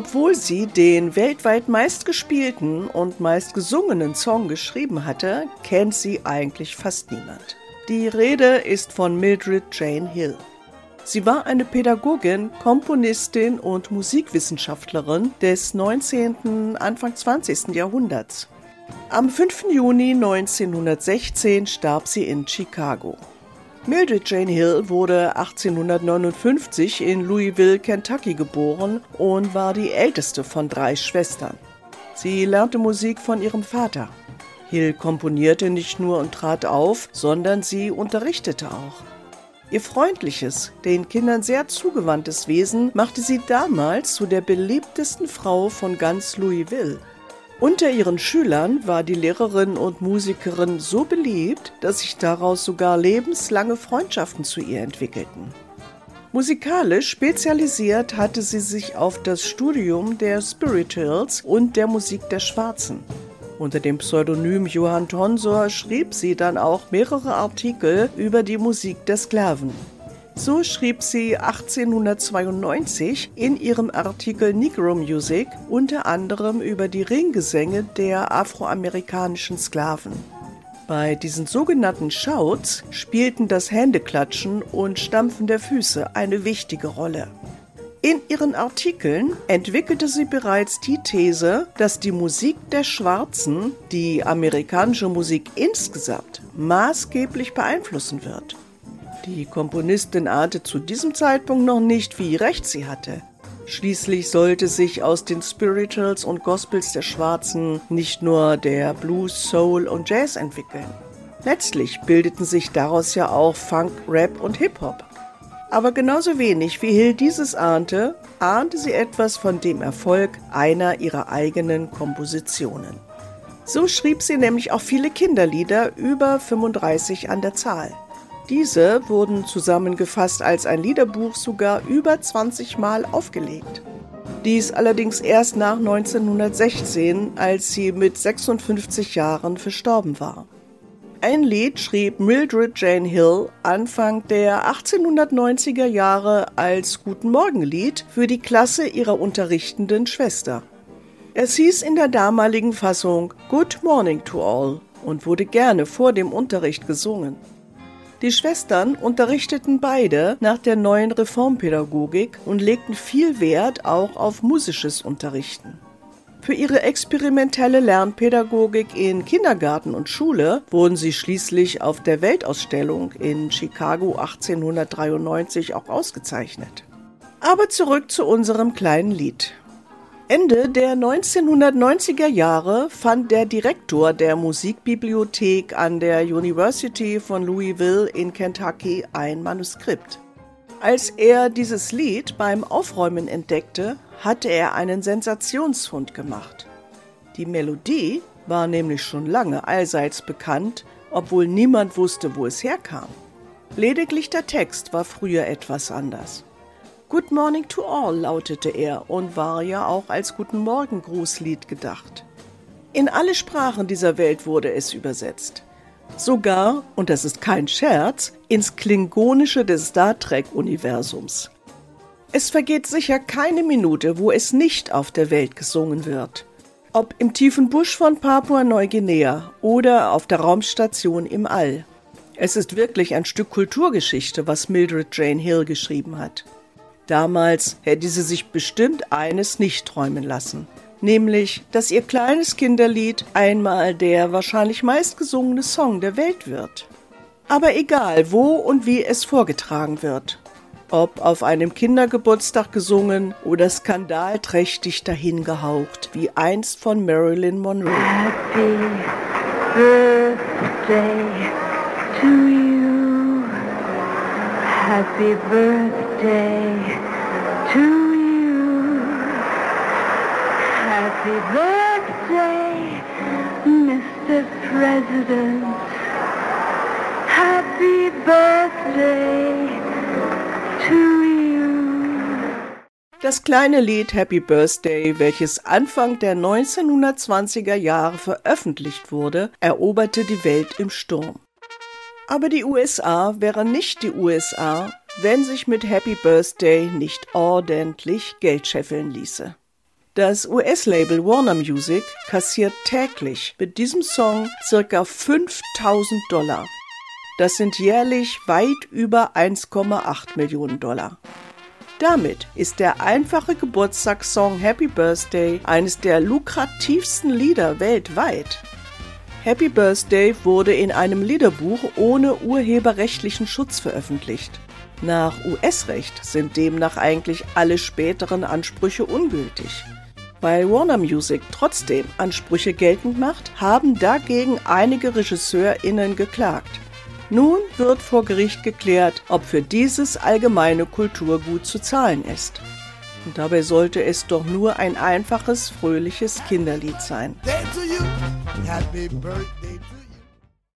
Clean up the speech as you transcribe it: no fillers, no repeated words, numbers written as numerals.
Obwohl sie den weltweit meistgespielten und meistgesungenen Song geschrieben hatte, kennt sie eigentlich fast niemand. Die Rede ist von Mildred Jane Hill. Sie war eine Pädagogin, Komponistin und Musikwissenschaftlerin des 19., Anfang 20. Jahrhunderts. Am 5. Juni 1916 starb sie in Chicago. Mildred Jane Hill wurde 1859 in Louisville, Kentucky geboren und war die älteste von 3 Schwestern. Sie lernte Musik von ihrem Vater. Hill komponierte nicht nur und trat auf, sondern sie unterrichtete auch. Ihr freundliches, den Kindern sehr zugewandtes Wesen machte sie damals zu der beliebtesten Frau von ganz Louisville. Unter ihren Schülern war die Lehrerin und Musikerin so beliebt, dass sich daraus sogar lebenslange Freundschaften zu ihr entwickelten. Musikalisch spezialisiert hatte sie sich auf das Studium der Spirituals und der Musik der Schwarzen. Unter dem Pseudonym Johann Tonsor schrieb sie dann auch mehrere Artikel über die Musik der Sklaven. So schrieb sie 1892 in ihrem Artikel Negro Music unter anderem über die Ringgesänge der afroamerikanischen Sklaven. Bei diesen sogenannten Shouts spielten das Händeklatschen und Stampfen der Füße eine wichtige Rolle. In ihren Artikeln entwickelte sie bereits die These, dass die Musik der Schwarzen die amerikanische Musik insgesamt maßgeblich beeinflussen wird. Die Komponistin ahnte zu diesem Zeitpunkt noch nicht, wie recht sie hatte. Schließlich sollte sich aus den Spirituals und Gospels der Schwarzen nicht nur der Blues, Soul und Jazz entwickeln. Letztlich bildeten sich daraus ja auch Funk, Rap und Hip-Hop. Aber genauso wenig wie Hill dieses ahnte sie etwas von dem Erfolg einer ihrer eigenen Kompositionen. So schrieb sie nämlich auch viele Kinderlieder, über 35 an der Zahl. Diese wurden zusammengefasst als ein Liederbuch sogar über 20 Mal aufgelegt. Dies allerdings erst nach 1916, als sie mit 56 Jahren verstorben war. Ein Lied schrieb Mildred Jane Hill Anfang der 1890er Jahre als Guten-Morgen-Lied für die Klasse ihrer unterrichtenden Schwester. Es hieß in der damaligen Fassung Good Morning to All und wurde gerne vor dem Unterricht gesungen. Die Schwestern unterrichteten beide nach der neuen Reformpädagogik und legten viel Wert auch auf musisches Unterrichten. Für ihre experimentelle Lernpädagogik in Kindergarten und Schule wurden sie schließlich auf der Weltausstellung in Chicago 1893 auch ausgezeichnet. Aber zurück zu unserem kleinen Lied. Ende der 1990er Jahre fand der Direktor der Musikbibliothek an der University von Louisville in Kentucky ein Manuskript. Als er dieses Lied beim Aufräumen entdeckte, hatte er einen Sensationsfund gemacht. Die Melodie war nämlich schon lange allseits bekannt, obwohl niemand wusste, wo es herkam. Lediglich der Text war früher etwas anders. Good Morning to All lautete er und war ja auch als Guten-Morgen-Grußlied gedacht. In alle Sprachen dieser Welt wurde es übersetzt. Sogar, und das ist kein Scherz, ins Klingonische des Star Trek-Universums. Es vergeht sicher keine Minute, wo es nicht auf der Welt gesungen wird. Ob im tiefen Busch von Papua-Neuguinea oder auf der Raumstation im All. Es ist wirklich ein Stück Kulturgeschichte, was Mildred Jane Hill geschrieben hat. Damals hätte sie sich bestimmt eines nicht träumen lassen, nämlich, dass ihr kleines Kinderlied einmal der wahrscheinlich meistgesungene Song der Welt wird. Aber egal, wo und wie es vorgetragen wird, ob auf einem Kindergeburtstag gesungen oder skandalträchtig dahingehaucht, wie einst von Marilyn Monroe. Happy birthday to you. Happy birthday to you. Happy birthday, Mr. President. Happy birthday to you. Das kleine Lied Happy Birthday, welches Anfang der 1920er Jahre veröffentlicht wurde, eroberte die Welt im Sturm. Aber die USA wären nicht die USA, wenn sich mit Happy Birthday nicht ordentlich Geld scheffeln ließe. Das US-Label Warner Music kassiert täglich mit diesem Song ca. $5.000. Das sind jährlich weit über 1,8 Millionen $. Damit ist der einfache Geburtstagssong Happy Birthday eines der lukrativsten Lieder weltweit. Happy Birthday wurde in einem Liederbuch ohne urheberrechtlichen Schutz veröffentlicht. Nach US-Recht sind demnach eigentlich alle späteren Ansprüche ungültig. Weil Warner Music trotzdem Ansprüche geltend macht, haben dagegen einige RegisseurInnen geklagt. Nun wird vor Gericht geklärt, ob für dieses allgemeine Kulturgut zu zahlen ist. Und dabei sollte es doch nur ein einfaches, fröhliches Kinderlied sein. Happy birthday to